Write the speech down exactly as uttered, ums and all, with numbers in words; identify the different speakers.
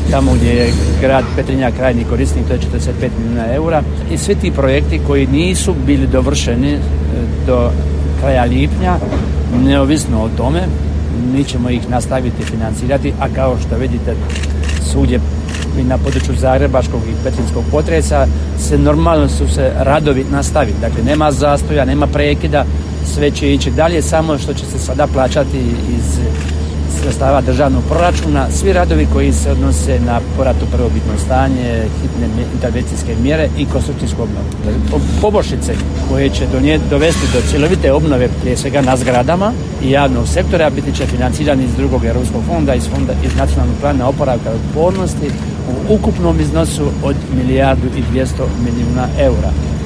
Speaker 1: tamo gdje je grad Petrinja krajnji korisnik, to je četrdeset pet milijuna eura. I svi ti projekti koji nisu bili dovršeni do kraja lipnja, neovisno o tome, mi ćemo ih nastaviti financirati, a kao što vidite svugdje i na području zagrebačkog i petrinjskog potresa se normalno su se radovi nastavili. Dakle, nema zastoja, nema prekida, sve će ići dalje, samo što će se sada plaćati iz sredstava državnog proračuna. Svi radovi koji se odnose na povrat u prvobitno stanje, hitne intervencijske mjere i konstrukcijsku obnovu. Poboljšice koje će donijeti, dovesti do cjelovite obnove prije svega na zgradama i javnog sektora biti će financirani iz drugog europskog fonda, iz fonda iz nacionalnog plana oporavka i otpornosti u ukupnom iznosu od milijardu i dvjesto milijuna eura.